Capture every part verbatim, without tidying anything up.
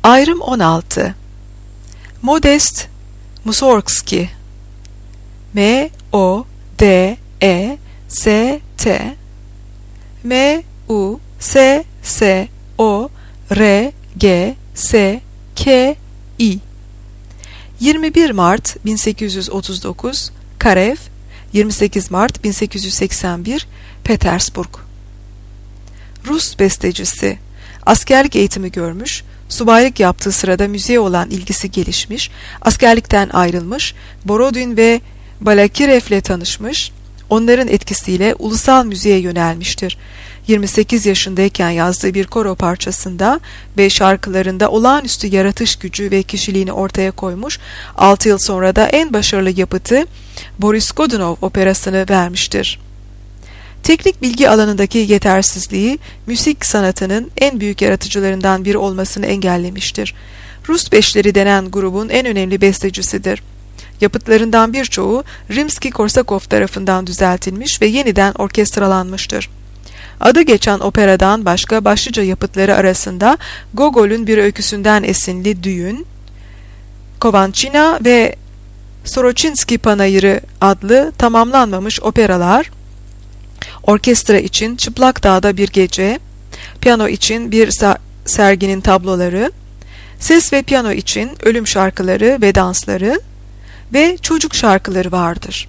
Ayrım on altı. Modest Mussorgsky, M O D E S T M U S S O R G S K I yirmi bir Mart bin sekiz yüz otuz dokuz Karev, yirmi sekiz Mart bin sekiz yüz seksen bir Petersburg. Rus bestecisi, askerlik eğitimi görmüş, subaylık yaptığı sırada müziğe olan ilgisi gelişmiş, askerlikten ayrılmış, Borodin ve Balakirev'le tanışmış, onların etkisiyle ulusal müziğe yönelmiştir. yirmi sekiz yaşındayken yazdığı bir koro parçasında ve şarkılarında olağanüstü yaratış gücü ve kişiliğini ortaya koymuş, altı yıl sonra da en başarılı yapıtı Boris Godunov operasını vermiştir. Teknik bilgi alanındaki yetersizliği, müzik sanatının en büyük yaratıcılarından biri olmasını engellemiştir. Rus Beşleri denen grubun en önemli bestecisidir. Yapıtlarından birçoğu Rimski-Korsakov tarafından düzeltilmiş ve yeniden orkestralanmıştır. Adı geçen operadan başka başlıca yapıtları arasında Gogol'ün bir öyküsünden esinli Düğün, Kovançina ve Soroçinski Panayırı adlı tamamlanmamış operalar, orkestra için Çıplak Dağda Bir Gece, piyano için bir serginin tabloları, ses ve piyano için ölüm şarkıları ve dansları ve çocuk şarkıları vardır.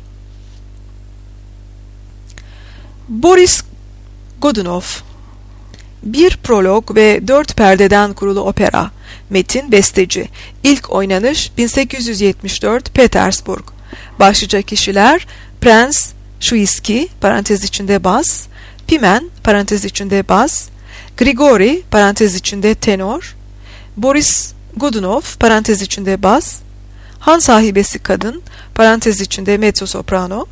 Boris Godunov, bir prolog ve dört perdeden kurulu opera, metin besteci, ilk oynanış bin sekiz yüz yetmiş dört Petersburg, başlıca kişiler Prens Şuiski parantez içinde bas, Pimen parantez içinde bas, Grigori parantez içinde tenor, Boris Godunov parantez içinde bas, Han sahibesi kadın parantez içinde mezzo soprano,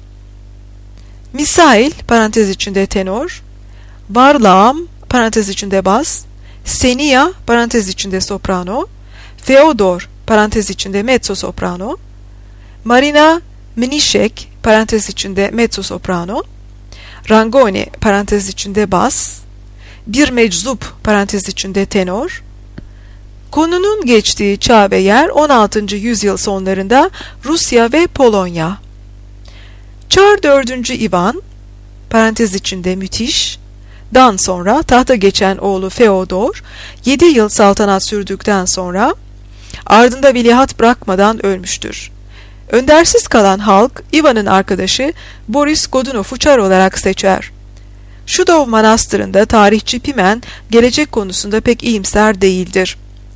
Misail parantez içinde tenor, Varlaam parantez içinde bas, Senia parantez içinde soprano, Feodor parantez içinde mezzo soprano, Marina Mnişek parantez içinde mezzo soprano, Rangoni parantez içinde bas, bir meczup parantez içinde tenor. Konunun geçtiği çağ ve yer on altıncı yüzyıl sonlarında Rusya ve Polonya. Çar dördüncü Ivan parantez içinde müthiş dan sonra tahta geçen oğlu Feodor yedi yıl saltanat sürdükten sonra ardında veliaht bırakmadan ölmüştür. Öndersiz kalan halk Ivan'ın arkadaşı Boris Godunov'u çar olarak seçer. Şudov Manastırı'nda tarihçi Pimen gelecek konusunda pek iyimser değildir.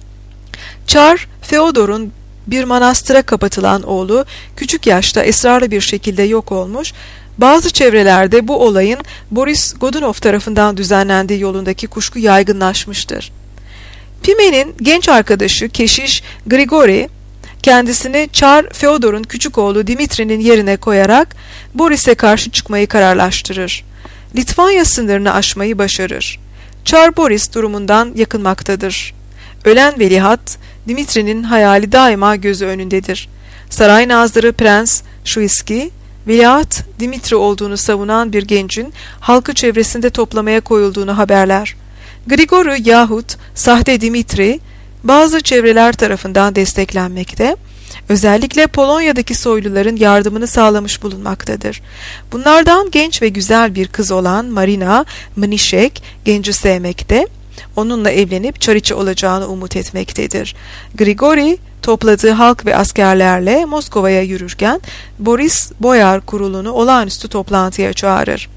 Çar, Feodor'un bir manastıra kapatılan oğlu küçük yaşta esrarlı bir şekilde yok olmuş, bazı çevrelerde bu olayın Boris Godunov tarafından düzenlendiği yolundaki kuşku yaygınlaşmıştır. Pimen'in genç arkadaşı keşiş Grigori, kendisini Çar Feodor'un küçük oğlu Dimitri'nin yerine koyarak Boris'e karşı çıkmayı kararlaştırır. Litvanya sınırını aşmayı başarır. Çar Boris durumundan yakınmaktadır. Ölen veliaht, Dimitri'nin hayali daima gözü önündedir. Saray nazırı Prens Şuiski, veliaht Dimitri olduğunu savunan bir gencin halkı çevresinde toplamaya koyulduğunu haberler. Grigori yahut sahte Dimitri, bazı çevreler tarafından desteklenmekte, özellikle Polonya'daki soyluların yardımını sağlamış bulunmaktadır. Bunlardan genç ve güzel bir kız olan Marina Mnişek genci sevmekte, onunla evlenip çariçi olacağını umut etmektedir. Grigori topladığı halk ve askerlerle Moskova'ya yürürken Boris Boyar kurulunu olağanüstü toplantıya çağırır.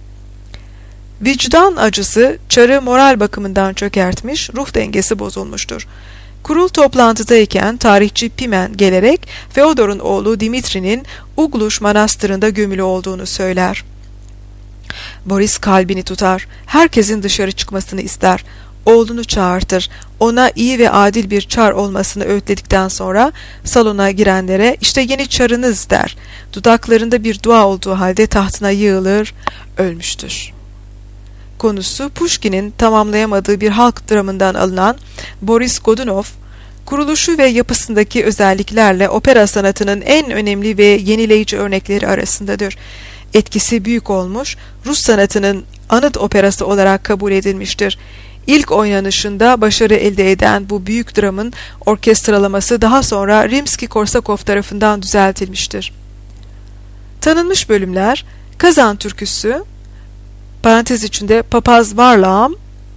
Vicdan acısı çarı moral bakımından çökertmiş, ruh dengesi bozulmuştur. Kurul toplantıdayken tarihçi Pimen gelerek Feodor'un oğlu Dimitri'nin Ugluş Manastırı'nda gömülü olduğunu söyler. Boris kalbini tutar, herkesin dışarı çıkmasını ister. Oğlunu çağırtır, ona iyi ve adil bir çar olmasını öğütledikten sonra salona girenlere işte yeni çarınız der. Dudaklarında bir dua olduğu halde tahtına yığılır, ölmüştür. Konusu Pushkin'in tamamlayamadığı bir halk dramından alınan Boris Godunov, kuruluşu ve yapısındaki özelliklerle opera sanatının en önemli ve yenileyici örnekleri arasındadır. Etkisi büyük olmuş, Rus sanatının anıt operası olarak kabul edilmiştir. İlk oynanışında başarı elde eden bu büyük dramın orkestralaması daha sonra Rimski-Korsakov tarafından düzeltilmiştir. Tanınmış bölümler: Kazan Türküsü, parantez içinde Papaz Varlağım,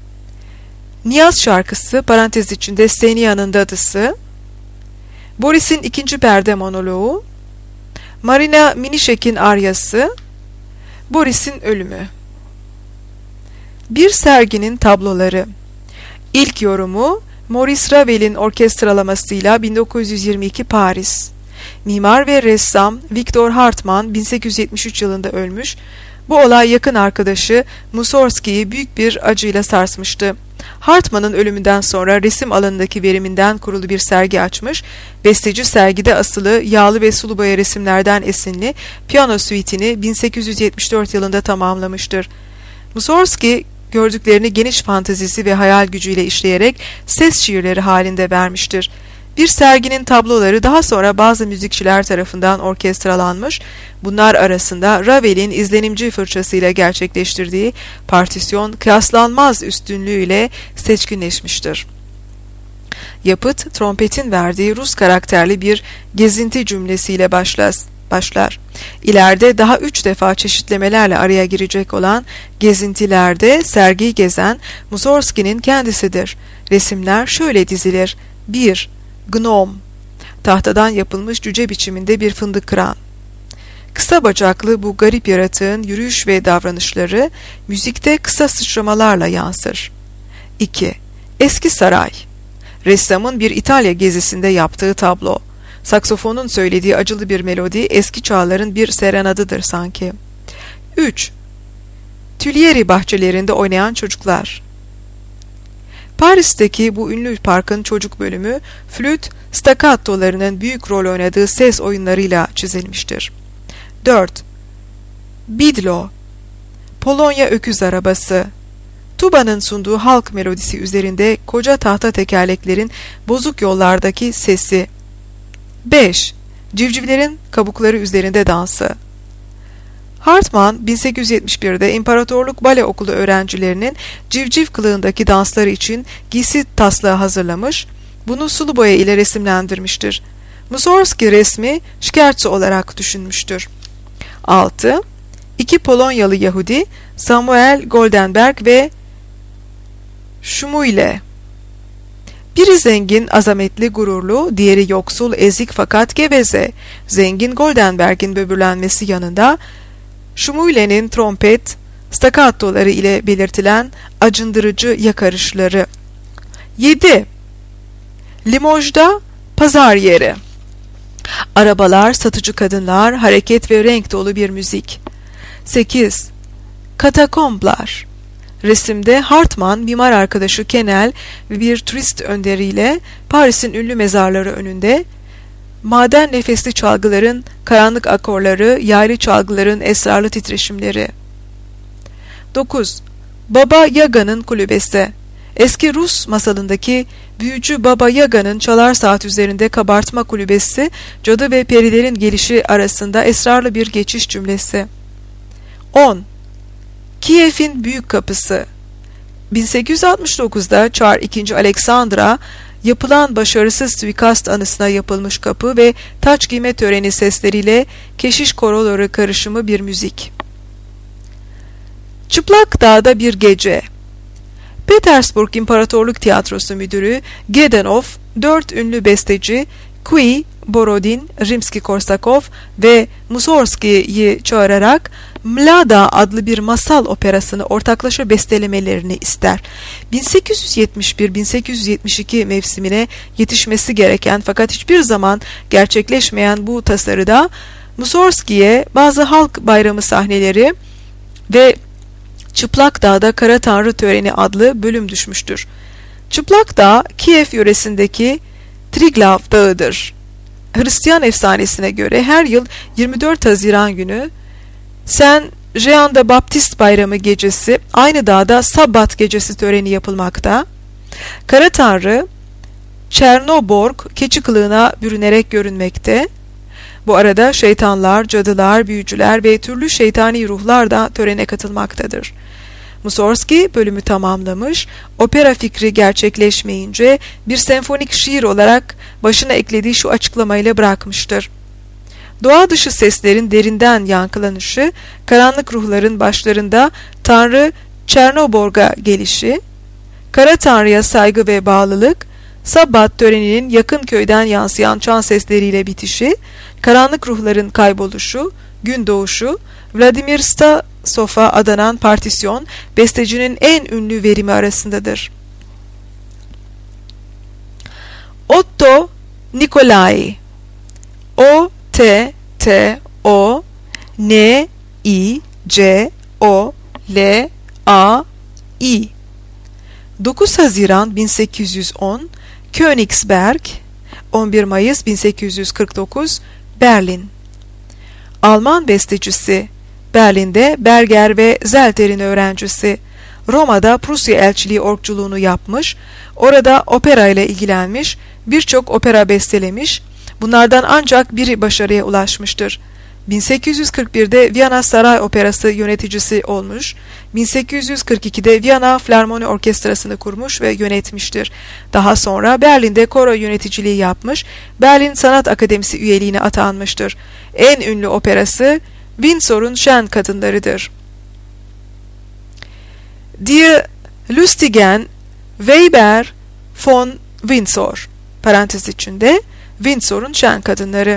Niyaz Şarkısı, parantez içinde Seniya'nın Dadısı, Boris'in ikinci perde monoloğu, Marina Minişek'in aryası, Boris'in ölümü. Bir serginin tabloları. İlk yorumu Maurice Ravel'in orkestralamasıyla bin dokuz yüz yirmi iki Paris. Mimar ve ressam Victor Hartmann bin sekiz yüz yetmiş üç yılında ölmüş. Bu olay yakın arkadaşı Mussorgsky'yi büyük bir acıyla sarsmıştı. Hartmann'ın ölümünden sonra resim alanındaki veriminden kurulu bir sergi açmış, besteci sergide asılı yağlı ve sulu boya resimlerden esinli piyano suite'ini bin sekiz yüz yetmiş dört yılında tamamlamıştır. Mussorgsky gördüklerini geniş fantezisi ve hayal gücüyle işleyerek ses şiirleri halinde vermiştir. Bir serginin tabloları daha sonra bazı müzikçiler tarafından orkestralanmış, bunlar arasında Ravel'in izlenimci fırçasıyla gerçekleştirdiği partisyon kıyaslanmaz üstünlüğüyle seçkinleşmiştir. Yapıt, trompetin verdiği Rus karakterli bir gezinti cümlesiyle başlar. başlar. İleride daha üç defa çeşitlemelerle araya girecek olan gezintilerde sergiyi gezen Mussorgsky'nin kendisidir. Resimler şöyle dizilir: bir Gnom, tahtadan yapılmış cüce biçiminde bir fındık kıran. Kısa bacaklı bu garip yaratığın yürüyüş ve davranışları müzikte kısa sıçramalarla yansır. iki Eski saray, ressamın bir İtalya gezisinde yaptığı tablo. Saksofonun söylediği acılı bir melodi eski çağların bir serenadıdır sanki. üç Tuileries bahçelerinde oynayan çocuklar. Paris'teki bu ünlü parkın çocuk bölümü flüt staccatolarının büyük rol oynadığı ses oyunlarıyla çizilmiştir. dört Bidlo, Polonya öküz arabası. Tuba'nın sunduğu halk melodisi üzerinde koca tahta tekerleklerin bozuk yollardaki sesi. beş Civcivlerin kabukları üzerinde dansı. Hartmann bin sekiz yüz yetmiş birde İmparatorluk Bale Okulu öğrencilerinin civciv kılığındaki dansları için giysi taslağı hazırlamış, bunu sulu boya ile resimlendirmiştir. Mussorgsky resmi scherzo olarak düşünmüştür. altı İki Polonyalı Yahudi, Samuel Goldenberg ve Szumujle. Biri zengin, azametli, gururlu, diğeri yoksul, ezik fakat geveze. Zengin Goldenberg'in böbürlenmesi yanında Szumujle'nin trompet, staccatoları ile belirtilen acındırıcı yakarışları. yedi Limoj'da pazar yeri. Arabalar, satıcı kadınlar, hareket ve renk dolu bir müzik. sekiz Katakomblar. Resimde Hartmann, mimar arkadaşı Kenel ve bir turist önderiyle Paris'in ünlü mezarları önünde, maden nefesli çalgıların karanlık akorları, yaylı çalgıların esrarlı titreşimleri. dokuz Baba Yaga'nın kulübesi. Eski Rus masalındaki büyücü Baba Yaga'nın çalar saat üzerinde kabartma kulübesi, cadı ve perilerin gelişi arasında esrarlı bir geçiş cümlesi. on Kiev'in büyük kapısı. bin sekiz yüz altmış dokuzda Çar ikinci. Aleksandra yapılan başarısız suikast anısına yapılmış kapı ve taç giyme töreni sesleriyle keşiş koroları karışımı bir müzik. Çıplak Dağda bir gece. Petersburg İmparatorluk Tiyatrosu Müdürü Gedenov, dört ünlü besteci Kui, Borodin, Rimski-Korsakov ve Mussorgsky'yi çağırarak Mlada adlı bir masal operasını ortaklaşa bestelemelerini ister. bin sekiz yüz yetmiş bir bin sekiz yüz yetmiş iki mevsimine yetişmesi gereken fakat hiçbir zaman gerçekleşmeyen bu tasarıda Mussorgsky'ye bazı halk bayramı sahneleri ve Çıplak Dağ'da Kara Tanrı Töreni adlı bölüm düşmüştür. Çıplak Dağ, Kiev yöresindeki Triglav Dağı'dır. Hristiyan efsanesine göre her yıl yirmi dört Haziran günü Saint Jean de Baptiste Bayramı gecesi aynı dağda Sabbat gecesi töreni yapılmakta. Kara Tanrı Çernoborg keçi kılığına bürünerek görünmekte. Bu arada şeytanlar, cadılar, büyücüler ve türlü şeytani ruhlar da törene katılmaktadır. Mussorgsky bölümü tamamlamış, opera fikri gerçekleşmeyince bir senfonik şiir olarak başına eklediği şu açıklamayla bırakmıştır. Doğa dışı seslerin derinden yankılanışı, karanlık ruhların başlarında Tanrı Çernoborg'a gelişi, Kara Tanrı'ya saygı ve bağlılık, Sabbat töreninin yakın köyden yansıyan çan sesleriyle bitişi, karanlık ruhların kayboluşu, gün doğuşu, Vladimir Stasov'a adanan partisyon, bestecinin en ünlü verimi arasındadır. Otto Nicolai, O T T O N I C O L A I, dokuz Haziran bin sekiz yüz on, Königsberg, on bir Mayıs bin sekiz yüz kırk dokuz, Berlin. Alman bestecisi, Berlin'de Berger ve Zelter'in öğrencisi, Roma'da Prusya elçiliği orgculuğunu yapmış, orada opera ile ilgilenmiş, birçok opera bestelemiş, bunlardan ancak biri başarıya ulaşmıştır. bin sekiz yüz kırk birde Viyana Saray Operası yöneticisi olmuş, bin sekiz yüz kırk ikide Viyana Filarmoni Orkestrası'nı kurmuş ve yönetmiştir. Daha sonra Berlin'de koro yöneticiliği yapmış, Berlin Sanat Akademisi üyeliğine atanmıştır. En ünlü operası Windsor'un Şen Kadınları'dır. Die Lustigen Weiber von Windsor, parantez içinde Windsor'un Şen Kadınları.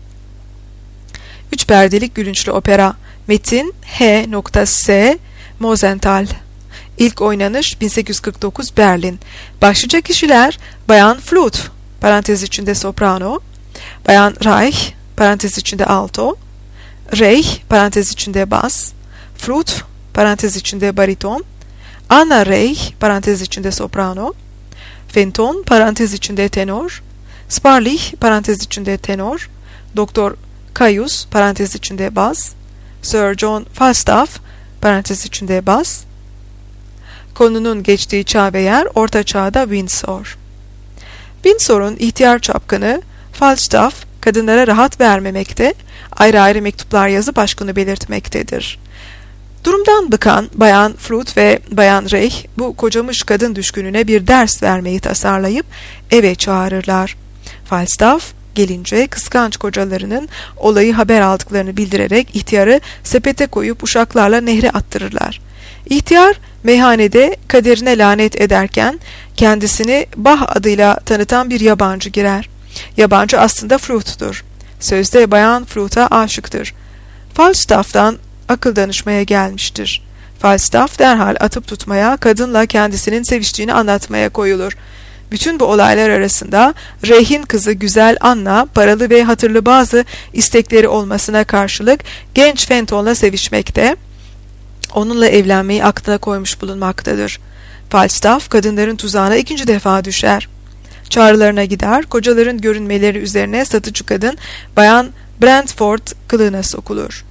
Üç perdelik gülünçlü opera. Metin H S Mosenthal. İlk oynanış bin sekiz yüz kırk dokuz Berlin. Başlıca kişiler Bayan Flüt, parantez içinde soprano, Bayan Reich, parantez içinde alto, Reich, parantez içinde bas, Flüt, parantez içinde bariton, Anna Reich, parantez içinde soprano, Fenton, parantez içinde tenor, Sparlich, parantez içinde tenor, Doktor Caius, parantez içinde bas, Sir John Falstaff, parantez içinde bas. Konunun geçtiği çağ ve yer Orta Çağ'da Windsor. Windsor'un ihtiyar çapkını Falstaff, kadınlara rahat vermemekte, ayrı ayrı mektuplar yazıp aşkını belirtmektedir. Durumdan bıkan Bayan Flüt ve Bayan Reich, bu kocamış kadın düşkününe bir ders vermeyi tasarlayıp eve çağırırlar. Falstaff gelince kıskanç kocalarının olayı haber aldıklarını bildirerek ihtiyarı sepete koyup uşaklarla nehre attırırlar. İhtiyar meyhanede kaderine lanet ederken kendisini Bah adıyla tanıtan bir yabancı girer. Yabancı aslında Flüt'tür. Sözde Bayan Flüt'e aşıktır. Falstaff'tan akıl danışmaya gelmiştir. Falstaff derhal atıp tutmaya, kadınla kendisinin seviştiğini anlatmaya koyulur. Bütün bu olaylar arasında Reich'in kızı güzel Anna, paralı ve hatırlı bazı istekleri olmasına karşılık genç Fenton'la sevişmekte, onunla evlenmeyi aklına koymuş bulunmaktadır. Falstaff kadınların tuzağına ikinci defa düşer. Çağrılarına gider, kocaların görünmeleri üzerine satıcı kadın Bayan Brentford kılığına sokulur.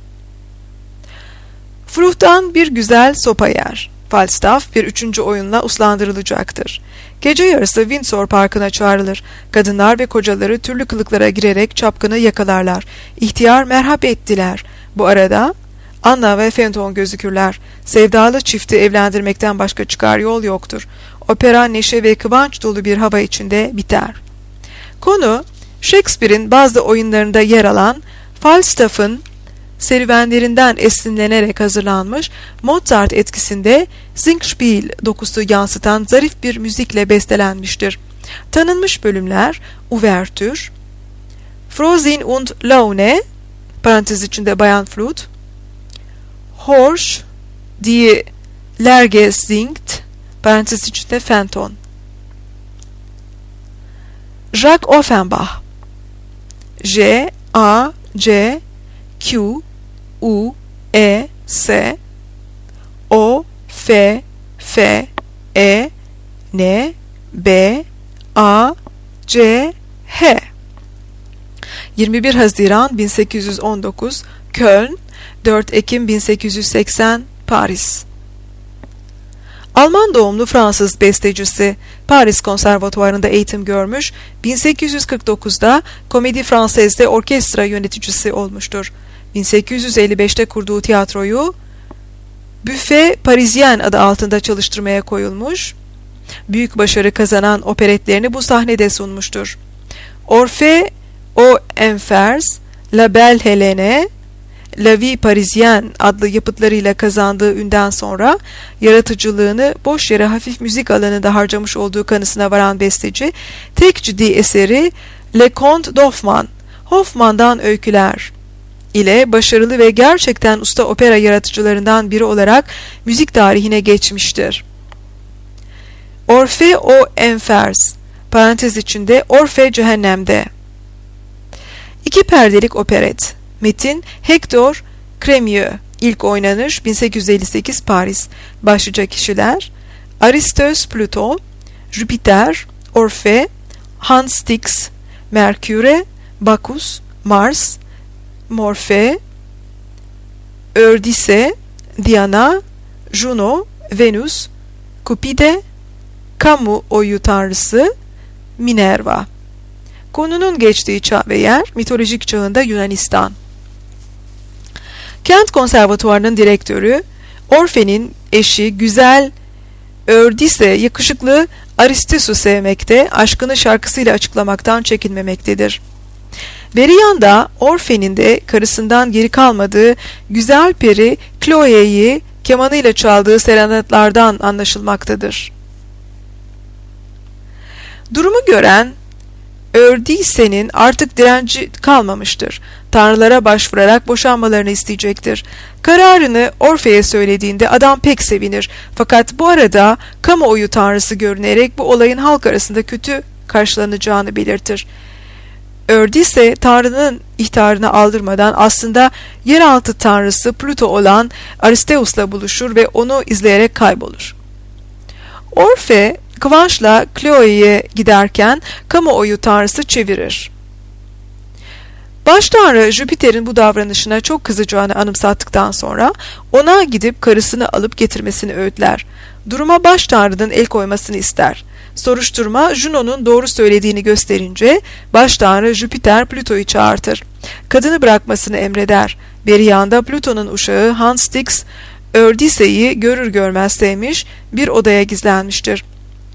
Flüt'ten bir güzel sopa yer. Falstaff bir üçüncü oyunla uslandırılacaktır. Gece yarısı Windsor Parkı'na çağrılır. Kadınlar ve kocaları türlü kılıklara girerek çapkını yakalarlar. İhtiyar merhaba ettiler. Bu arada Anna ve Fenton gözükürler. Sevdalı çifti evlendirmekten başka çıkar yol yoktur. Opera neşe ve kıvanç dolu bir hava içinde biter. Konu, Shakespeare'in bazı oyunlarında yer alan Falstaff'ın serüvenlerinden esinlenerek hazırlanmış, Mozart etkisinde Singspiel dokusu yansıtan zarif bir müzikle bestelenmiştir. Tanınmış bölümler Ouvertür, Frosin und Laune, parantez içinde Bayan Flüt, Horch, Die Lerge singt, parantez içinde Fenton. Jacques Offenbach, J A C Q U E S O F F E N B A C H. yirmi bir Haziran bin sekiz yüz on dokuz Köln, dört Ekim bin sekiz yüz seksen Paris. Alman doğumlu Fransız bestecisi, Paris Konservatuvarı'nda eğitim görmüş, bin sekiz yüz kırk dokuzda Comédie Française'de orkestra yöneticisi olmuştur. bin sekiz yüz elli beşte kurduğu tiyatroyu Buffet Parisien adı altında çalıştırmaya koyulmuş. Büyük başarı kazanan operetlerini bu sahnede sunmuştur. Orphée aux Enfers, La Belle Hélène, La Vie Parisienne adlı yapıtlarıyla kazandığı ünden sonra yaratıcılığını boş yere hafif müzik alanında harcamış olduğu kanısına varan besteci, tek ciddi eseri Le Conte d'Hoffmann, Hoffmann'dan Öyküler ile başarılı ve gerçekten usta opera yaratıcılarından biri olarak müzik tarihine geçmiştir. Orphée aux Enfers, parantez içinde Orfe Cehennem'de. İki perdelik operet. Metin Hector Crémieux. İlk oynanış bin sekiz yüz elli sekiz Paris. Başlıca kişiler: Aristos Pluto, Jüpiter, Orfe, Hans Styx, Merküre, Bacchus, Mars, Morphe, Eurydice, Diana, Juno, Venüs, Cupide, kamu oyu tanrısı Minerva. Konunun geçtiği çağ ve yer mitolojik çağında Yunanistan. Kent Konservatuvarı'nın direktörü, Orfe'nin eşi güzel Eurydice yakışıklı Aristisus'u sevmekte, aşkını şarkısıyla açıklamaktan çekinmemektedir. Beri yanda Orfe'nin de karısından geri kalmadığı güzel peri Chloe'yi kemanıyla çaldığı serenatlardan anlaşılmaktadır. Durumu gören Eurydice'nin artık direnci kalmamıştır. Tanrılara başvurarak boşanmalarını isteyecektir. Kararını Orfe'ye söylediğinde adam pek sevinir. Fakat bu arada kamuoyu tanrısı görünerek bu olayın halk arasında kötü karşılanacağını belirtir. Eurydice Tanrı'nın ihtarını aldırmadan aslında yeraltı tanrısı Pluto olan Aristeus'la buluşur ve onu izleyerek kaybolur. Orfe kıvançla Chloe'ye giderken kamuoyu tanrısı çevirir. Baş tanrı Jüpiter'in bu davranışına çok kızacağını anımsattıktan sonra ona gidip karısını alıp getirmesini öğütler. Duruma baş tanrının el koymasını ister. Soruşturma Juno'nun doğru söylediğini gösterince baş tanrı Jüpiter Plüto'yu çağırtır. Kadını bırakmasını emreder. Beri yanda Plüton'un uşağı Hans Styx Eurydice'yi görür görmez sevmiş, bir odaya gizlenmiştir.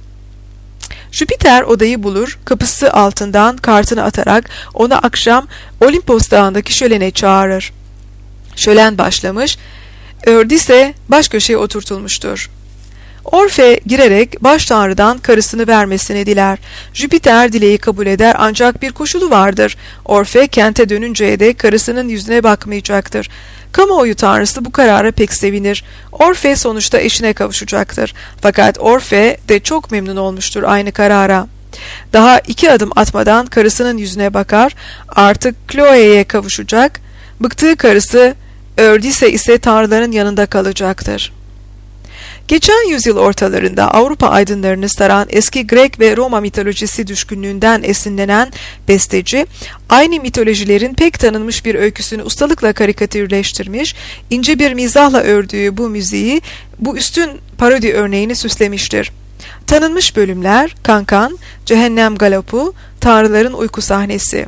Jüpiter odayı bulur, kapısı altından kartını atarak onu akşam Olimpos dağındaki şölene çağırır. Şölen başlamış, Eurydice baş köşeye oturtulmuştur. Orfe girerek baş tanrıdan karısını vermesini diler. Jüpiter dileği kabul eder ancak bir koşulu vardır. Orfe kente dönünceye dek karısının yüzüne bakmayacaktır. Kamuoyu tanrısı bu karara pek sevinir. Orfe sonuçta eşine kavuşacaktır. Fakat Orfe de çok memnun olmuştur aynı karara. Daha iki adım atmadan karısının yüzüne bakar, artık Chloe'ye kavuşacak, bıktığı karısı Eurydice ise tanrıların yanında kalacaktır. Geçen yüzyıl ortalarında Avrupa aydınlarını saran eski Grek ve Roma mitolojisi düşkünlüğünden esinlenen besteci, aynı mitolojilerin pek tanınmış bir öyküsünü ustalıkla karikatürleştirmiş, ince bir mizahla ördüğü bu müziği, bu üstün parodi örneğini süslemiştir. Tanınmış bölümler: Kankan, Cehennem Galopu, Tanrıların Uyku Sahnesi.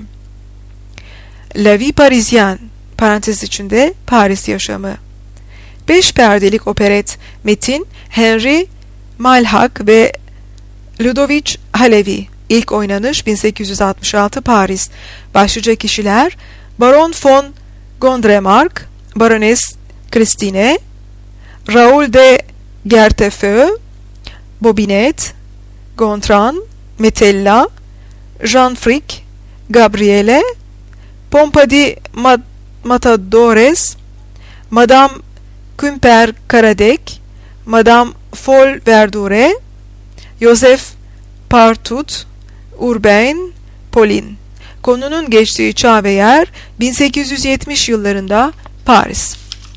La Vie Parisienne, parantez içinde Paris Yaşamı. Beş perdelik operet. Metin Henry Malhak ve Ludovic Halevi. İlk oynanış bin sekiz yüz altmış altı Paris. Başlıca kişiler: Baron von Gondremark, Baroness Christine, Raoul de Gertefeu, Bobinet, Gontran, Metella, Jean Frick, Gabriele, Pompadi Mat Matadores, Madame Kümper Karadek, Madame Fol Verdure, Joseph Partut, Urbain, Pauline. Konunun geçtiği çağ ve yer bin sekiz yüz yetmiş yıllarında Paris.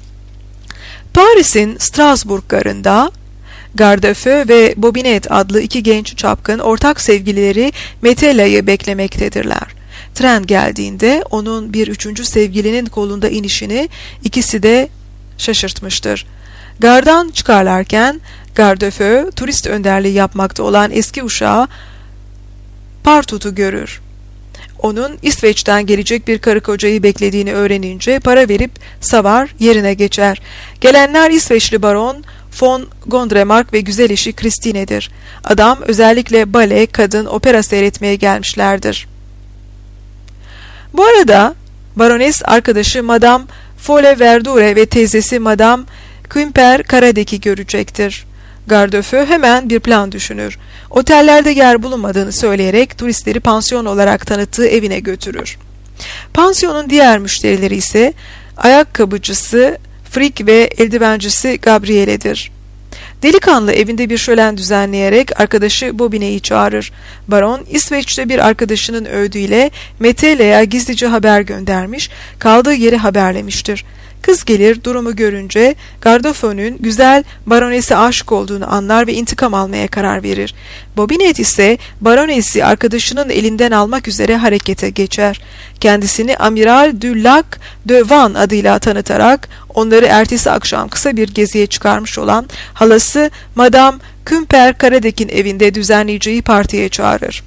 Paris'in Strasbourg garında Gardefeu ve Bobinet adlı iki genç çapkın ortak sevgilileri Metella'yı beklemektedirler. Tren geldiğinde onun bir üçüncü sevgilinin kolunda inişini ikisi de şaşırtmıştır. Gardan çıkarlarken Gardefeu turist önderliği yapmakta olan eski uşağı Partut'u görür. onun İsveç'ten gelecek bir karı kocayı beklediğini öğrenince para verip savar yerine geçer. Gelenler İsveçli baron von Gondremark ve güzel eşi Christine'dir. Adam özellikle bale, kadın, opera seyretmeye gelmişlerdir. Bu arada barones arkadaşı Madame Folle Verdure ve teyzesi Madame Kümper Karadek'i görecektir. Gardefeu hemen bir plan düşünür. Otellerde yer bulunmadığını söyleyerek turistleri pansiyon olarak tanıttığı evine götürür. Pansiyonun diğer müşterileri ise ayakkabıcısı Frick ve eldivencisi Gabriele'dir. Delikanlı evinde bir şölen düzenleyerek arkadaşı Bobine'yi çağırır. Baron İsveç'te bir arkadaşının öğüdüyle Metelia'ya gizlice haber göndermiş, kaldığı yeri haberlemiştir. Kız gelir, durumu görünce Gardefeu'nun güzel baronese aşık olduğunu anlar ve intikam almaya karar verir. Bobinet ise baronesi arkadaşının elinden almak üzere harekete geçer. Kendisini Amiral du Lac de Van adıyla tanıtarak onları ertesi akşam kısa bir geziye çıkarmış olan halası Madame Kümper Karadek'in evinde düzenleyeceği partiye çağırır.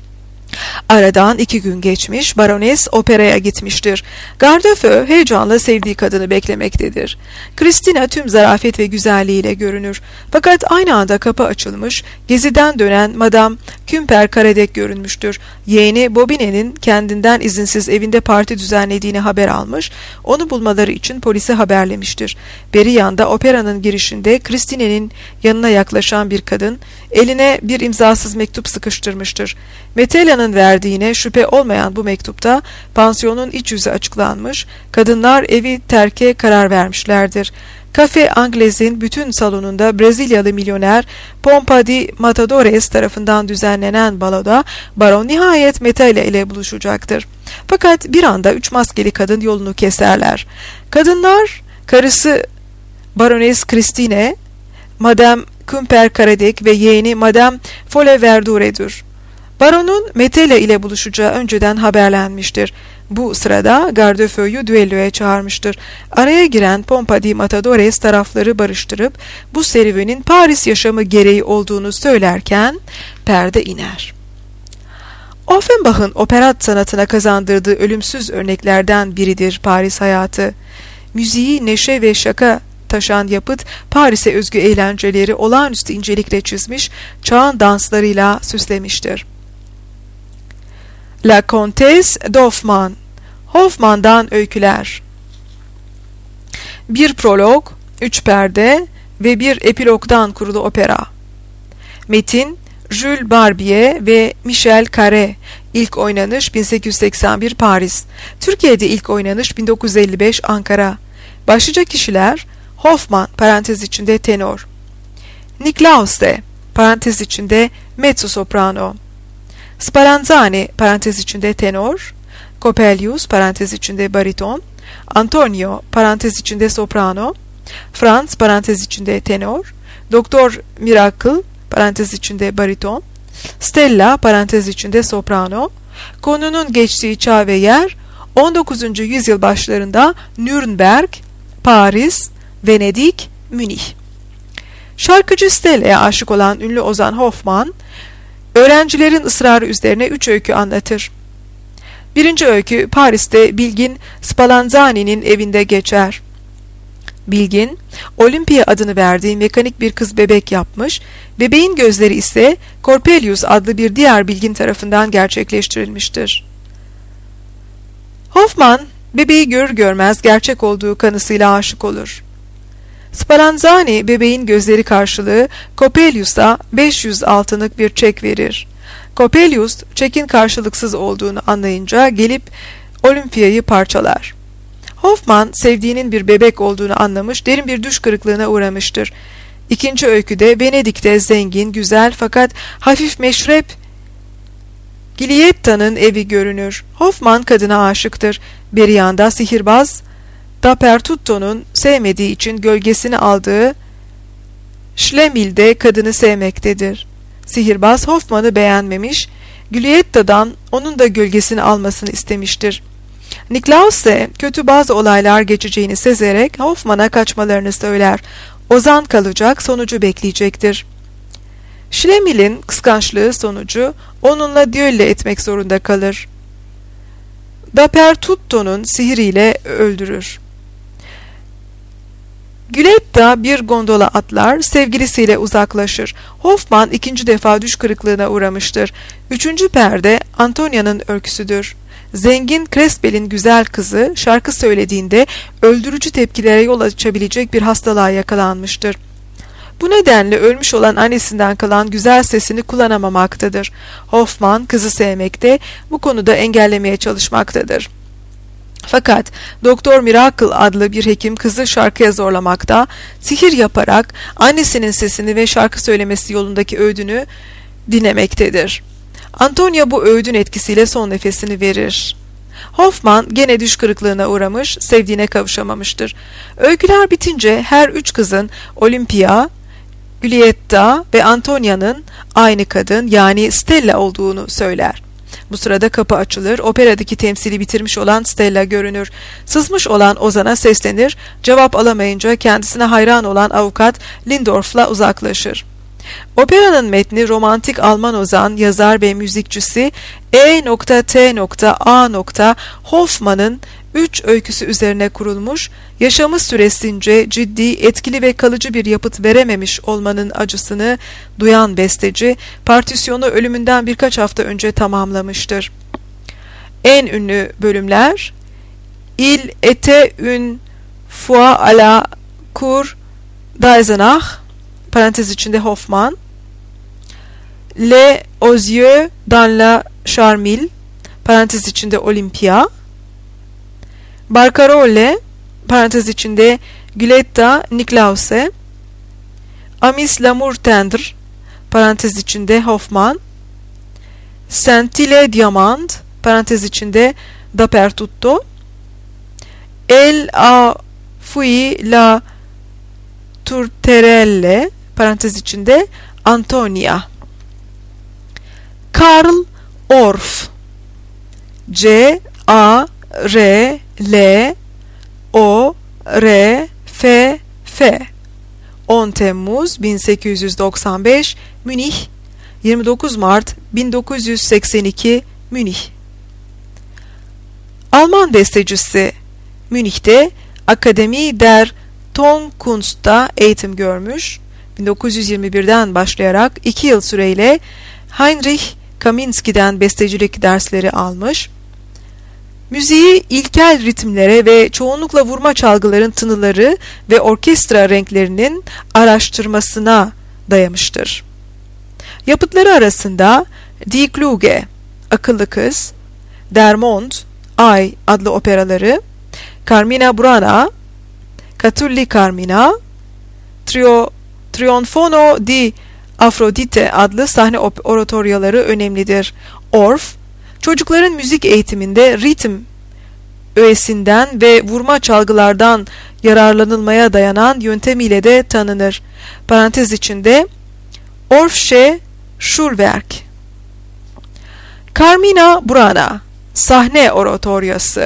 Aradan iki gün geçmiş, barones operaya gitmiştir. Gardefeu heyecanla sevdiği kadını beklemektedir. Christina tüm zarafet ve güzelliğiyle görünür. Fakat aynı anda kapı açılmış, geziden dönen Madame Kümper Karadek görünmüştür. Yeğeni Bobine'nin kendinden izinsiz evinde parti düzenlediğini haber almış, onu bulmaları için polise haberlemiştir. Beri yanda operanın girişinde Christina'nın yanına yaklaşan bir kadın, eline bir imzasız mektup sıkıştırmıştır. Metelia'nın verdiğine şüphe olmayan bu mektupta pansiyonun iç yüzü açıklanmış, kadınlar evi terke karar vermişlerdir. Cafe Angles'in bütün salonunda Brezilyalı milyoner Pompa Matadores tarafından düzenlenen baloda baron nihayet Metelia ile buluşacaktır. Fakat bir anda üç maskeli kadın yolunu keserler. Kadınlar, karısı Barones Christine, Madame Kümper Karadek ve yeğeni Madame Folle Verdure'dur. Baronun Metelia ile buluşacağı önceden haberlenmiştir. Bu sırada Gardefeu'yu düelloya çağırmıştır. Araya giren Pompa di Matadores tarafları barıştırıp bu serüvenin Paris yaşamı gereği olduğunu söylerken perde iner. Offenbach'ın operat sanatına kazandırdığı ölümsüz örneklerden biridir Paris hayatı. Müziği neşe ve şaka taşan yapıt, Paris'e özgü eğlenceleri olağanüstü incelikle çizmiş, çağın danslarıyla süslemiştir. La Comtesse d'Hoffmann, Hoffmann'dan öyküler. Bir prolog, üç perde ve bir epilogdan kurulu opera. Metin, Jules Barbier ve Michel Carré. İlk oynanış bin sekiz yüz seksen bir Paris. Türkiye'de ilk oynanış bin dokuz yüz elli beş Ankara. Başlıca kişiler Hoffmann parantez içinde tenor, Niklause parantez içinde mezzo soprano, Spallanzani parantez içinde tenor, Coppelius parantez içinde bariton, Antonio parantez içinde soprano, Franz parantez içinde tenor, Doktor Miracle parantez içinde bariton, Stella parantez içinde soprano. Konunun geçtiği çağ ve yer on dokuzuncu yüzyıl başlarında Nürnberg, Paris, Venedik, Münih. Şarkıcı Stella'ya aşık olan ünlü ozan Hoffmann, öğrencilerin ısrarı üzerine üç öykü anlatır. Birinci öykü Paris'te bilgin Spallanzani'nin evinde geçer. Bilgin, Olympia adını verdiği mekanik bir kız bebek yapmış, bebeğin gözleri ise Coppelius adlı bir diğer bilgin tarafından gerçekleştirilmiştir. Hoffmann, bebeği görür görmez gerçek olduğu kanısıyla aşık olur. Spallanzani bebeğin gözleri karşılığı Coppelius'a beş yüz altınlık bir çek verir. Coppelius çekin karşılıksız olduğunu anlayınca gelip Olympia'yı parçalar. Hoffmann sevdiğinin bir bebek olduğunu anlamış, derin bir düş kırıklığına uğramıştır. İkinci öyküde Venedik'te zengin, güzel fakat hafif meşrep Gilietta'nın evi görünür. Hoffmann kadına aşıktır. Bir yanda sihirbaz Dappertutto'nun sevmediği için gölgesini aldığı Schlemil'de kadını sevmektedir. Sihirbaz Hoffmann'ı beğenmemiş, Gilietta'dan onun da gölgesini almasını istemiştir. Niklause kötü bazı olaylar geçeceğini sezerek Hoffmann'a kaçmalarını söyler. Ozan kalacak, sonucu bekleyecektir. Schlemil'in kıskançlığı sonucu onunla düello etmek zorunda kalır. Dappertutto'nun sihiriyle öldürür. Gületta bir gondola atlar, sevgilisiyle uzaklaşır. Hoffman ikinci defa düş kırıklığına uğramıştır. Üçüncü perde Antonia'nın öyküsüdür. Zengin Cresbel'in güzel kızı şarkı söylediğinde öldürücü tepkilere yol açabilecek bir hastalığa yakalanmıştır. Bu nedenle ölmüş olan annesinden kalan güzel sesini kullanamamaktadır. Hoffman kızı sevmekte, bu konuda engellemeye çalışmaktadır. Fakat Doktor Miracle adlı bir hekim kızı şarkıya zorlamakta, sihir yaparak annesinin sesini ve şarkı söylemesi yolundaki öğüdünü dinlemektedir. Antonia bu öğüdün etkisiyle son nefesini verir. Hoffman gene düş kırıklığına uğramış, sevdiğine kavuşamamıştır. Öyküler bitince her üç kızın Olympia, Giulietta ve Antonia'nın aynı kadın yani Stella olduğunu söyler. Bu sırada kapı açılır, operadaki temsili bitirmiş olan Stella görünür. Sızmış olan Ozan'a seslenir, cevap alamayınca kendisine hayran olan avukat Lindorf'la uzaklaşır. Operanın metni romantik Alman ozan, yazar ve müzikçisi E T A Hoffman'ın üç öyküsü üzerine kurulmuş, yaşamı süresince ciddi, etkili ve kalıcı bir yapıt verememiş olmanın acısını duyan besteci, partisyonu ölümünden birkaç hafta önce tamamlamıştır. En ünlü bölümler Il était une fois à la cour d'Eisenach, parantez içinde Hoffman, Les aux yeux dans la charmille, parantez içinde Olympia, Barcarolle, parantez içinde Giulietta Nicklausse, Amis l'amour tendre, parantez içinde Hoffman, Scintille diamant, parantez içinde Dappertutto, Elle a fui la tourterelle, parantez içinde Antonia. Karl Orff, C A R L O R F F, on Temmuz bin sekiz yüz doksan beş Münih, yirmi dokuz Mart bin dokuz yüz seksen iki Münih. Alman bestecisi, Münih'te Akademie der Tonkunst'ta eğitim görmüş. bin dokuz yüz yirmi birden başlayarak iki yıl süreyle Heinrich Kaminski'den bestecilik dersleri almış. Müziği ilkel ritimlere ve çoğunlukla vurma çalgıların tınıları ve orkestra renklerinin araştırmasına dayamıştır. Yapıtları arasında Die Kluge, Akıllı Kız, Der Mond, Ay adlı operaları, Carmina Burana, Catulli Carmina, Trio, Trionfono di Afrodite adlı sahne oratoryaları önemlidir. Orff, çocukların müzik eğitiminde ritim öğesinden ve vurma çalgılardan yararlanılmaya dayanan yöntemiyle de tanınır. Parantez içinde Orffsche Schulwerk. Carmina Burana, sahne oratoryası.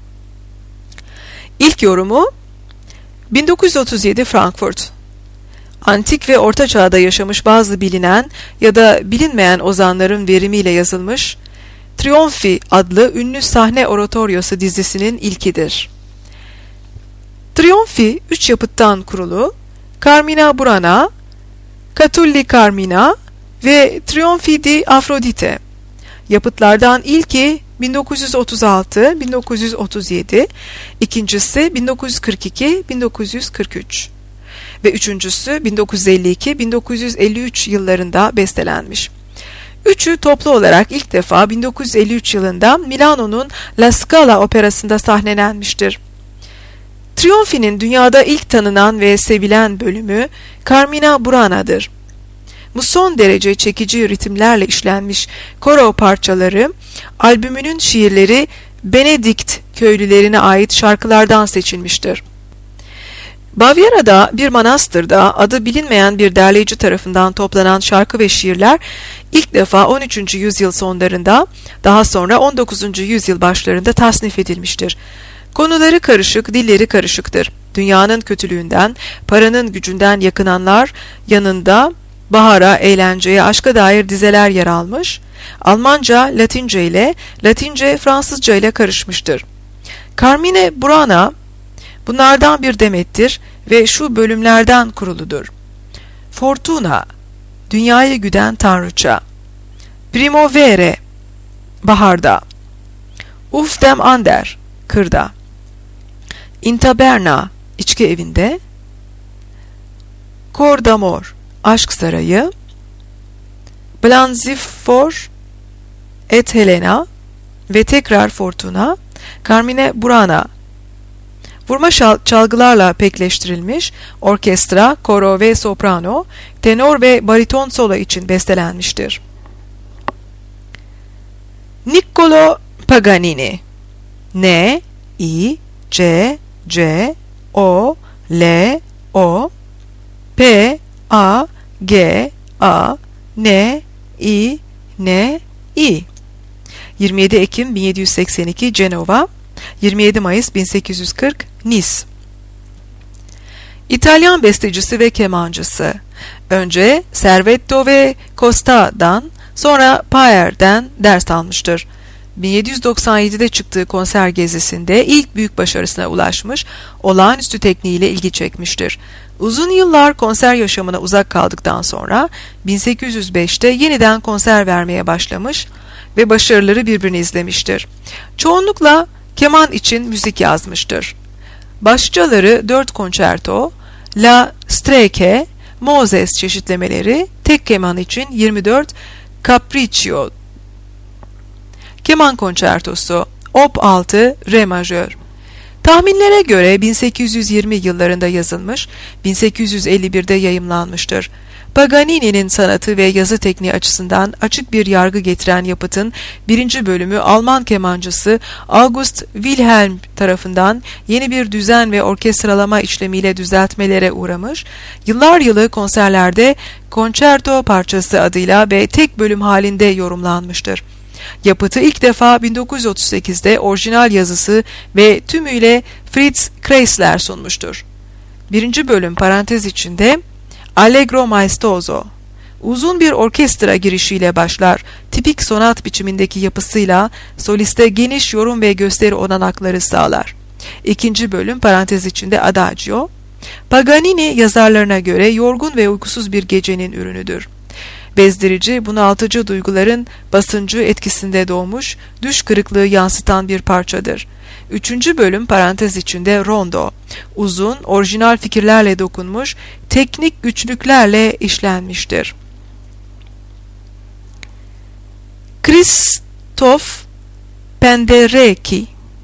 İlk yorumu bin dokuz yüz otuz yedi Frankfurt. Antik ve Orta Çağ'da yaşamış bazı bilinen ya da bilinmeyen ozanların verimiyle yazılmış Trionfi adlı ünlü sahne oratoryosu dizisinin ilkidir. Trionfi üç yapıttan kurulu: Carmina Burana, Catulli Carmina ve Trionfi di Afrodite. Yapıtlardan ilki bin dokuz yüz otuz altı bin dokuz yüz otuz yedi, ikincisi bin dokuz yüz kırk iki bin dokuz yüz kırk üç ve üçüncüsü bin dokuz yüz elli iki bin dokuz yüz elli üç yıllarında bestelenmiş. Üçü toplu olarak ilk defa bin dokuz yüz elli üç yılında Milano'nun La Scala operasında sahnelenmiştir. Trionfi'nin dünyada ilk tanınan ve sevilen bölümü Carmina Burana'dır. Bu son derece çekici ritimlerle işlenmiş koro parçaları, albümünün şiirleri Benedikt köylülerine ait şarkılardan seçilmiştir. Bavyera'da bir manastırda adı bilinmeyen bir derleyici tarafından toplanan şarkı ve şiirler ilk defa on üçüncü yüzyıl sonlarında, daha sonra on dokuzuncu yüzyıl başlarında tasnif edilmiştir. Konuları karışık, dilleri karışıktır. Dünyanın kötülüğünden, paranın gücünden yakınanlar yanında bahara, eğlenceye, aşka dair dizeler yer almış. Almanca, Latince ile, Latince, Fransızca ile karışmıştır. Carmine Burana bunlardan bir demettir ve şu bölümlerden kuruludur. Fortuna, dünyayı güden tanrıça. Primovere, baharda. Uf dem ander, kırda. Intaberna, içki evinde. Cor d'amor, aşk sarayı. Blanzifor et Helena ve tekrar Fortuna. Carmine Burana. Vurma çalgılarla pekleştirilmiş, orkestra, koro ve soprano, tenor ve bariton solo için bestelenmiştir. Niccolo Paganini. N, I, C, C, O, L, O, P, A, G, A, N, I, N, I. yirmi yedi Ekim bin yedi yüz seksen iki Cenova, yirmi yedi Mayıs bin sekiz yüz kırk Nice. İtalyan bestecisi ve kemancısı. Önce Servetto ve Costa'dan, sonra Paer'den ders almıştır. bin yedi yüz doksan yedide çıktığı konser gezisinde ilk büyük başarısına ulaşmış, olağanüstü tekniğiyle ilgi çekmiştir. Uzun yıllar konser yaşamına uzak kaldıktan sonra bin sekiz yüz beşte yeniden konser vermeye başlamış ve başarıları birbirini izlemiştir. Çoğunlukla keman için müzik yazmıştır. Başlıcaları dört konçerto, La Streke, Moses çeşitlemeleri, tek keman için yirmi dört Capriccio. Keman konçertosu, Op altı, Re majör. Tahminlere göre bin sekiz yüz yirmi yıllarında yazılmış, bin sekiz yüz elli birde yayımlanmıştır. Paganini'nin sanatı ve yazı tekniği açısından açık bir yargı getiren yapıtın birinci bölümü Alman kemancısı August Wilhelm tarafından yeni bir düzen ve orkestralama işlemiyle düzeltmelere uğramış, yıllar yılı konserlerde konçerto parçası adıyla ve tek bölüm halinde yorumlanmıştır. Yapıtı ilk defa bin dokuz yüz otuz sekizde orijinal yazısı ve tümüyle Fritz Kreisler sunmuştur. Birinci bölüm parantez içinde Allegro maestoso. Uzun bir orkestra girişiyle başlar, tipik sonat biçimindeki yapısıyla soliste geniş yorum ve gösteri olanakları sağlar. İkinci bölüm parantez içinde Adagio. Paganini yazarlarına göre yorgun ve uykusuz bir gecenin ürünüdür. Bezdirici, bunaltıcı duyguların basıncı etkisinde doğmuş, düş kırıklığı yansıtan bir parçadır. Üçüncü bölüm parantez içinde Rondo. Uzun, orijinal fikirlerle dokunmuş, teknik güçlüklerle işlenmiştir. Krzysztof Penderecki.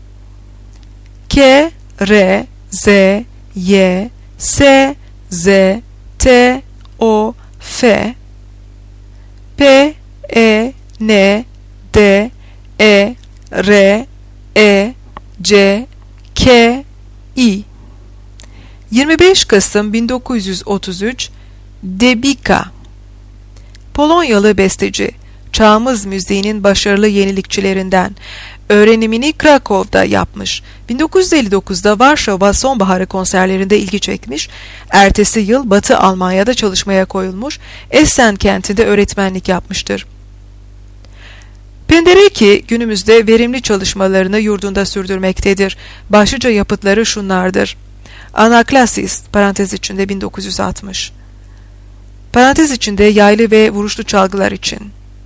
K, R, Z, Y, S, Z, T, O, F, P, E, N, D, E, R, E, C, K, I. yirmi beş Kasım bin dokuz yüz otuz üç Debika. Polonyalı besteci, çağımız müziğinin başarılı yenilikçilerinden. Öğrenimini Krakow'da yapmış. bin dokuz yüz elli dokuzda Varşova sonbaharı konserlerinde ilgi çekmiş. Ertesi yıl Batı Almanya'da çalışmaya koyulmuş. Essen kentinde öğretmenlik yapmıştır. Penderecki günümüzde verimli çalışmalarını yurdunda sürdürmektedir. Başlıca yapıtları şunlardır. Anaklasis parantez içinde bin dokuz yüz altmış. Parantez içinde yaylı ve vuruşlu çalgılar için.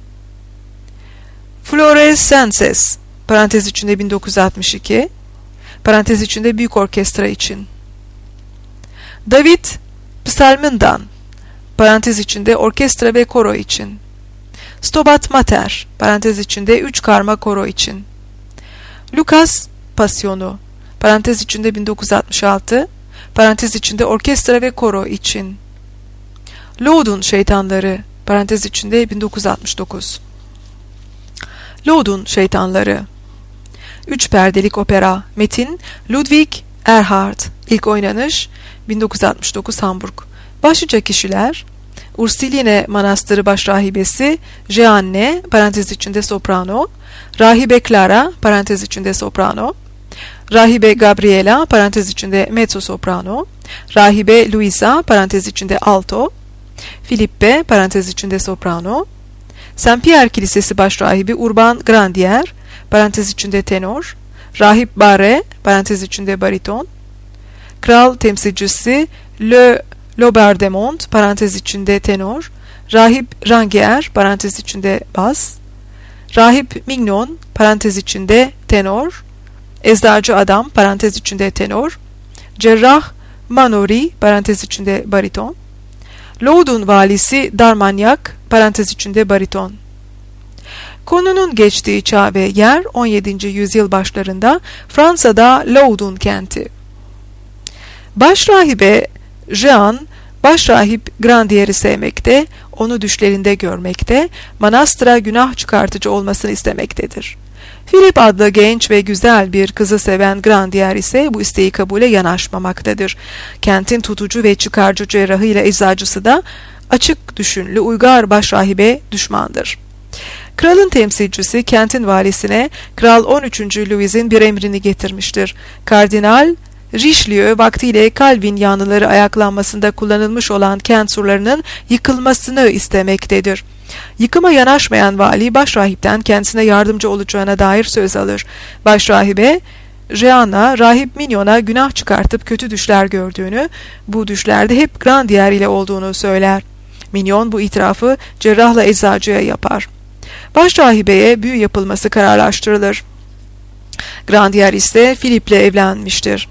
Florescences parantez içinde bin dokuz yüz altmış iki. Parantez içinde büyük orkestra için. David Psalmından parantez içinde orkestra ve koro için. Stabat Mater parantez içinde üç karma koro için. Lucas Pasyonu parantez içinde bin dokuz yüz altmış altı. Parantez içinde orkestra ve koro için. Laud'un Şeytanları parantez içinde bin dokuz yüz altmış dokuz. Laud'un Şeytanları. Üç perdelik opera. Metin Ludwig Erhard. İlk oynanış bin dokuz yüz altmış dokuz Hamburg. Başlıca kişiler: Ursuline Manastırı Başrahibesi Jeanne parantez içinde soprano, Rahibe Clara parantez içinde soprano, Rahibe Gabriela parantez içinde mezzo soprano, Rahibe Luisa parantez içinde alto, Filippe parantez içinde soprano, Saint Pierre Kilisesi başrahibi Urban Grandier parantez içinde tenor, Rahip Barre parantez içinde bariton, Kral temsilcisi Le Laubardemont parantez içinde tenor, Rahip Rangier parantez içinde bas, Rahip Mignon parantez içinde tenor, Eczacı Adam parantez içinde tenor, Cerrah Manori parantez içinde bariton, Loudun valisi Darmagnac parantez içinde bariton. Konunun geçtiği çağ ve yer on yedinci yüzyıl başlarında Fransa'da Loudun kenti. Başrahibe Jean, başrahip Grandier'i sevmekte, onu düşlerinde görmekte, manastıra günah çıkartıcı olmasını istemektedir. Philip adlı genç ve güzel bir kızı seven Grandier ise bu isteği kabule yanaşmamaktadır. Kentin tutucu ve çıkarcı cerrahı ile eczacısı da açık düşünlü uygar başrahibe düşmandır. Kralın temsilcisi kentin valisine Kral on üçüncü Louis'in bir emrini getirmiştir. Kardinal Richelieu vaktiyle Calvin yanlıları ayaklanmasında kullanılmış olan kent surlarının yıkılmasını istemektedir. Yıkıma yanaşmayan vali başrahipten kendisine yardımcı olacağına dair söz alır. Başrahibe Jean'a, rahip Mignon'a günah çıkartıp kötü düşler gördüğünü, bu düşlerde hep Grandier ile olduğunu söyler. Mignon bu itirafı cerrahla eczacıya yapar. Başrahibeye büyü yapılması kararlaştırılır. Grandier ise Philip'le evlenmiştir.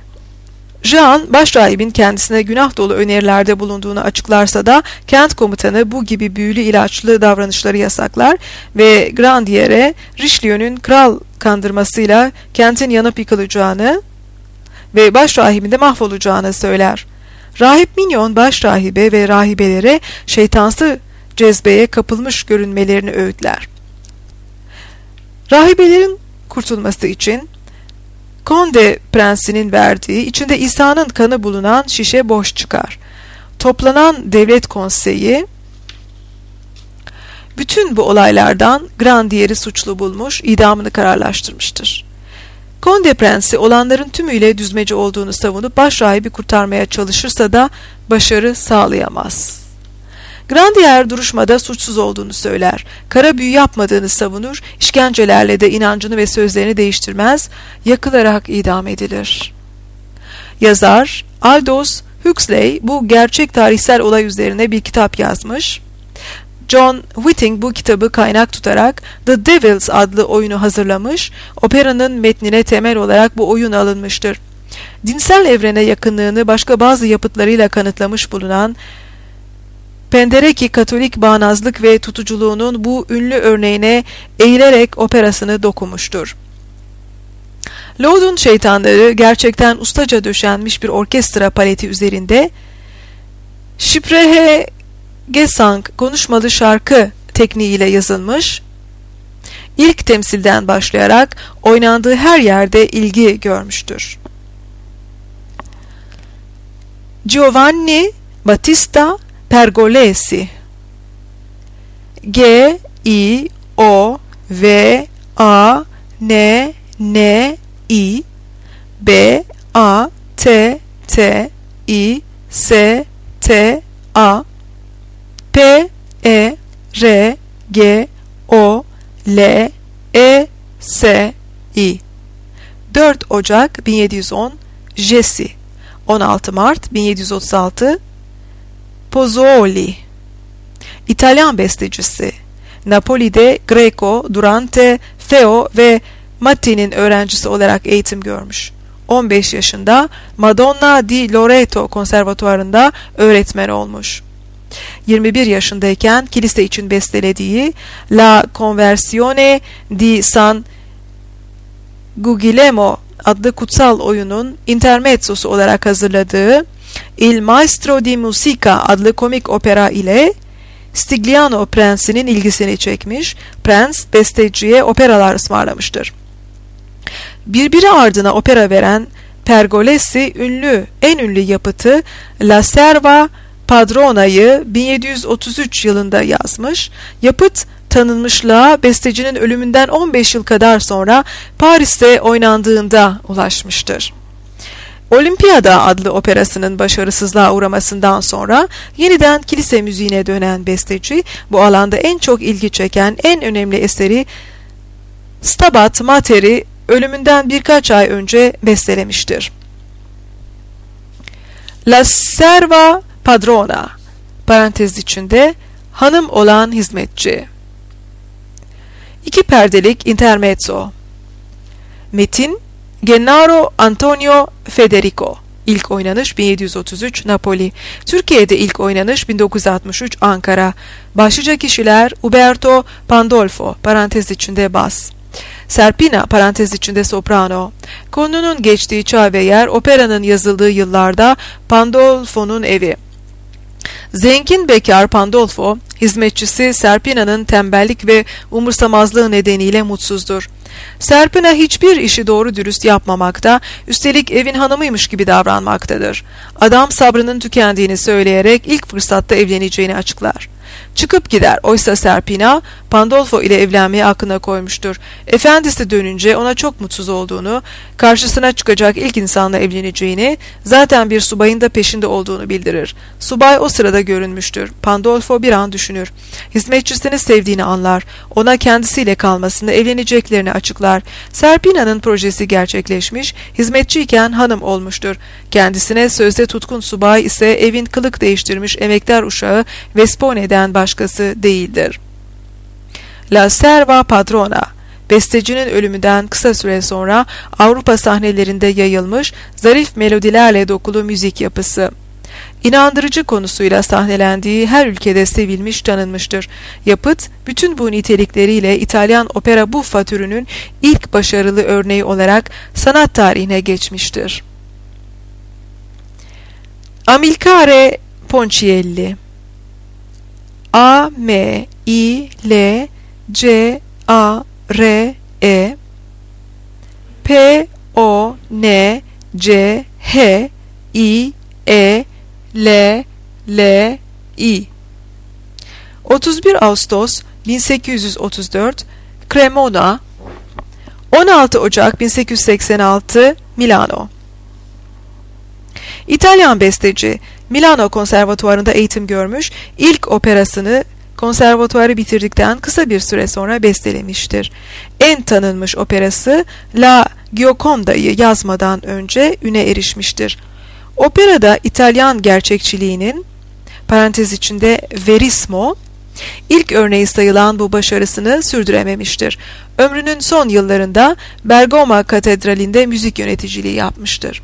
Jean, başrahibin kendisine günah dolu önerilerde bulunduğunu açıklarsa da kent komutanı bu gibi büyülü ilaçlı davranışları yasaklar ve Grandier'e Richelieu'nun kral kandırmasıyla kentin yanıp yıkılacağını ve başrahibin de mahvolacağını söyler. Rahip Mignon başrahibe ve rahibelere şeytansı cezbeye kapılmış görünmelerini öğütler. Rahibelerin kurtulması için Konde prensinin verdiği, içinde İsa'nın kanı bulunan şişe boş çıkar. Toplanan devlet konseyi bütün bu olaylardan Grandier'i suçlu bulmuş, idamını kararlaştırmıştır. Konde prensi olanların tümüyle düzmece olduğunu savunup başrahibi kurtarmaya çalışırsa da başarı sağlayamaz. Grandier duruşmada suçsuz olduğunu söyler, kara büyü yapmadığını savunur, işkencelerle de inancını ve sözlerini değiştirmez, yakılarak idam edilir. Yazar Aldous Huxley bu gerçek tarihsel olay üzerine bir kitap yazmış. John Whiting bu kitabı kaynak tutarak The Devils adlı oyunu hazırlamış, operanın metnine temel olarak bu oyun alınmıştır. Dinsel evrene yakınlığını başka bazı yapıtlarıyla kanıtlamış bulunan Penderecki Katolik bağnazlık ve tutuculuğunun bu ünlü örneğine eğilerek operasını dokumuştur. Loudun şeytanları gerçekten ustaca döşenmiş bir orkestra paleti üzerinde Spreche Gesang konuşmalı şarkı tekniğiyle yazılmış, ilk temsilden başlayarak oynandığı her yerde ilgi görmüştür. Giovanni Battista Pergolesi G I O V A N N I B A T T I S T A P E R G O L E S I dört Ocak bin yedi yüz on Jesi on altı Mart bin yedi yüz otuz altı Pozzuoli İtalyan bestecisi, Napoli'de Greco, Durante, Feo ve Matti'nin öğrencisi olarak eğitim görmüş. on beş yaşında Madonna di Loreto konservatuvarında öğretmen olmuş. yirmi bir yaşındayken kilise için bestelediği La Conversione di San Guglielmo adlı kutsal oyunun intermezzosu olarak hazırladığı Il Maestro di Musica adlı komik opera ile Stigliano prensinin ilgisini çekmiş, prens besteciye operalar ısmarlamıştır. Birbiri ardına opera veren Pergolesi ünlü, en ünlü yapıtı La Serva Padrona'yı bin yedi yüz otuz üç yılında yazmış. Yapıt tanınmışlığa bestecinin ölümünden on beş yıl kadar sonra Paris'te oynandığında ulaşmıştır. Olimpiyada adlı operasının başarısızlığa uğramasından sonra yeniden kilise müziğine dönen besteci, bu alanda en çok ilgi çeken en önemli eseri Stabat Mater'i ölümünden birkaç ay önce bestelemiştir. La serva padrona, parantez içinde hanım olan hizmetçi. İki perdelik intermezzo. Metin Gennaro Antonio Federico. İlk oynanış bin yedi yüz otuz üç Napoli. Türkiye'de ilk oynanış bin dokuz yüz altmış üç Ankara. Başlıca kişiler Uberto Pandolfo, parantez içinde bas. Serpina, parantez içinde soprano. Konunun geçtiği çağ ve yer operanın yazıldığı yıllarda Pandolfo'nun evi. Zengin bekar Pandolfo, hizmetçisi Serpina'nın tembellik ve umursamazlığı nedeniyle mutsuzdur. Serpina hiçbir işi doğru dürüst yapmamakta, üstelik evin hanımıymış gibi davranmaktadır. Adam sabrının tükendiğini söyleyerek ilk fırsatta evleneceğini açıklar. Çıkıp gider. Oysa Serpina, Pandolfo ile evlenmeyi aklına koymuştur. Efendisi dönünce ona çok mutsuz olduğunu, karşısına çıkacak ilk insanla evleneceğini, zaten bir subayın da peşinde olduğunu bildirir. Subay o sırada görünmüştür. Pandolfo bir an düşünür. Hizmetçisini sevdiğini anlar. Ona kendisiyle kalmasını, evleneceklerini açıklar. Serpina'nın projesi gerçekleşmiş, hizmetçiyken hanım olmuştur. Kendisine sözde tutkun subay ise evin kılık değiştirmiş emektar uşağı Vespone'den başkası değildir. La serva padrona, bestecinin ölümünden kısa süre sonra Avrupa sahnelerinde yayılmış zarif melodilerle dokulu müzik yapısı. İnandırıcı konusuyla sahnelendiği her ülkede sevilmiş, tanınmıştır. Yapıt, bütün bu nitelikleriyle İtalyan opera buffa türünün ilk başarılı örneği olarak sanat tarihine geçmiştir. Amilcare Ponchielli. A M I L C A R E P O N C H I E L L I otuz bir Ağustos bin sekiz yüz otuz dört Cremona, on altı Ocak bin sekiz yüz seksen altı Milano. İtalyan besteci, Milano Konservatuvarı'nda eğitim görmüş, ilk operasını konservatuvarı bitirdikten kısa bir süre sonra bestelemiştir. En tanınmış operası La Gioconda'yı yazmadan önce üne erişmiştir. Operada İtalyan gerçekçiliğinin, parantez içinde verismo, ilk örneği sayılan bu başarısını sürdürememiştir. Ömrünün son yıllarında Bergamo Katedrali'nde müzik yöneticiliği yapmıştır.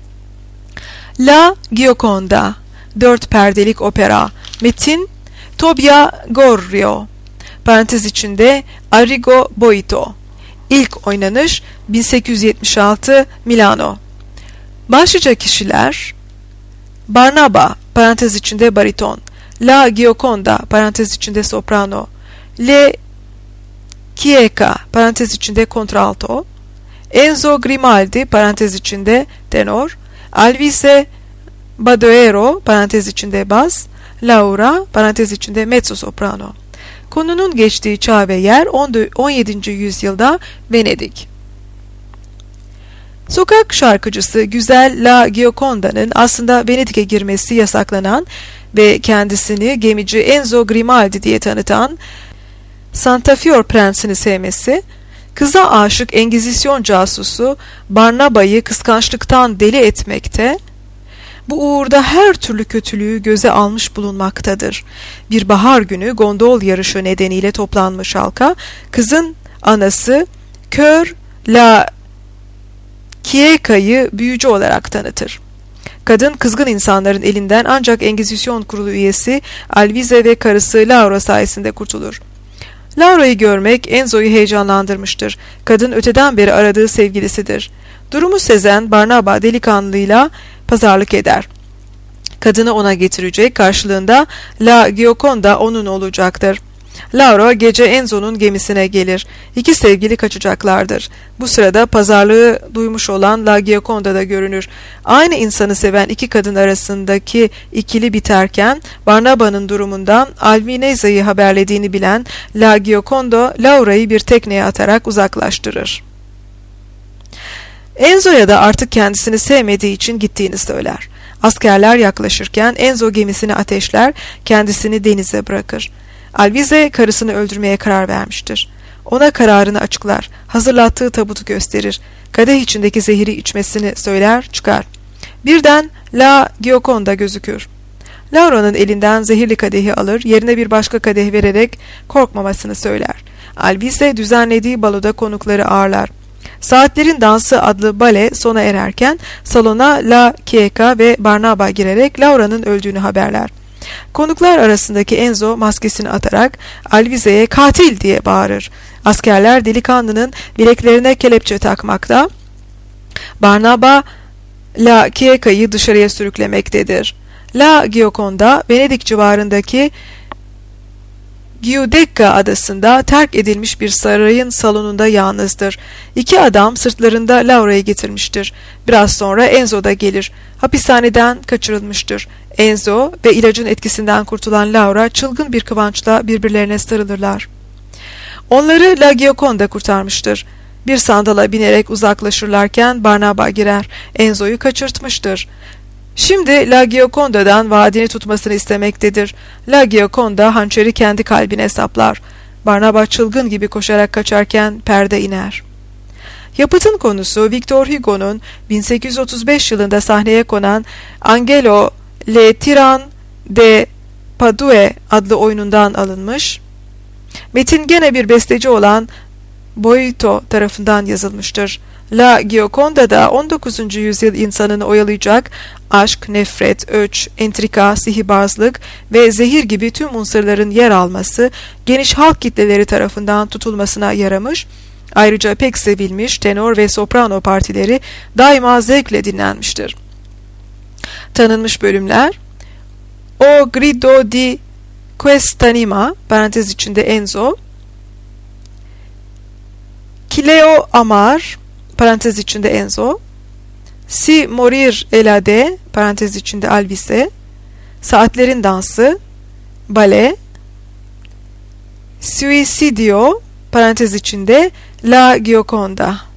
La Gioconda, dört perdelik opera. Metin Tobia Gorrio, parantez içinde Arrigo Boito. İlk oynanış bin sekiz yüz yetmiş altı Milano. Başlıca kişiler Barnaba, parantez içinde bariton. La Gioconda, parantez içinde soprano. Le Chieca, parantez içinde kontralto. Enzo Grimaldi, parantez içinde tenor. Alvise Badoero, parantez içinde bas. Laura, parantez içinde mezzo soprano. Konunun geçtiği çağ ve yer on yedinci yüzyılda Venedik. Sokak şarkıcısı güzel La Gioconda'nın aslında Venedik'e girmesi yasaklanan ve kendisini gemici Enzo Grimaldi diye tanıtan Santa Fior prensini sevmesi, kıza aşık Engizisyon casusu Barnaba'yı kıskançlıktan deli etmekte, bu uğurda her türlü kötülüğü göze almış bulunmaktadır. Bir bahar günü gondol yarışı nedeniyle toplanmış halka, kızın anası Kör La Chieca'yı büyücü olarak tanıtır. Kadın kızgın insanların elinden ancak Engizisyon kurulu üyesi Alvise ve karısı Laura sayesinde kurtulur. Laura'yı görmek Enzo'yu heyecanlandırmıştır. Kadın öteden beri aradığı sevgilisidir. Durumu sezen Barnaba delikanlıyla pazarlık eder. Kadını ona getirecek, karşılığında La Gioconda onun olacaktır. Laura gece Enzo'nun gemisine gelir. İki sevgili kaçacaklardır. Bu sırada pazarlığı duymuş olan La Gioconda da görünür. Aynı insanı seven iki kadın arasındaki ikili biterken Barnaba'nın durumundan Alvinezza'yı haberlediğini bilen La Gioconda Laura'yı bir tekneye atarak uzaklaştırır. Enzo'ya da artık kendisini sevmediği için gittiğini söyler. Askerler yaklaşırken Enzo gemisini ateşler, kendisini denize bırakır. Alvise karısını öldürmeye karar vermiştir. Ona kararını açıklar, hazırlattığı tabutu gösterir, kadeh içindeki zehiri içmesini söyler, çıkar. Birden La Gioconda gözükür. Laura'nın elinden zehirli kadehi alır, yerine bir başka kadeh vererek korkmamasını söyler. Alvise düzenlediği baloda konukları ağırlar. Saatlerin Dansı adlı bale sona ererken salona La Chieca ve Barnaba girerek Laura'nın öldüğünü haberler. Konuklar arasındaki Enzo maskesini atarak Alvise'ye katil diye bağırır. Askerler delikanlının bileklerine kelepçe takmakta. Barnaba La Chieca'yı dışarıya sürüklemektedir. La Gioconda Venedik civarındaki Giudecca adasında terk edilmiş bir sarayın salonunda yalnızdır. İki adam sırtlarında Laura'yı getirmiştir. Biraz sonra Enzo da gelir. Hapishaneden kaçırılmıştır. Enzo ve ilacın etkisinden kurtulan Laura çılgın bir kıvançla birbirlerine sarılırlar. Onları La Gioconda kurtarmıştır. Bir sandala binerek uzaklaşırlarken Barnaba girer. Enzo'yu kaçırtmıştır. Şimdi La Gioconda'dan vaadini tutmasını istemektedir. La Gioconda hançeri kendi kalbine saplar. Barnaba çılgın gibi koşarak kaçarken perde iner. Yapıtın konusu Victor Hugo'nun bin sekiz yüz otuz beş yılında sahneye konan Angelo Le Tyran de Padue adlı oyunundan alınmış. Metin gene bir besteci olan Boito tarafından yazılmıştır. La Gioconda'da on dokuzuncu yüzyıl insanını oyalayacak aşk, nefret, öç, entrika, sihirbazlık ve zehir gibi tüm unsurların yer alması geniş halk kitleleri tarafından tutulmasına yaramış, ayrıca pek sevilmiş tenor ve soprano partileri daima zevkle dinlenmiştir. Tanınmış bölümler: O grido di quest'anima parantez içinde Enzo, Kileo amar parantez içinde Enzo, Si morir elade parantez içinde Alvise, Saatlerin Dansı, Bale, Suicidio parantez içinde La Gioconda.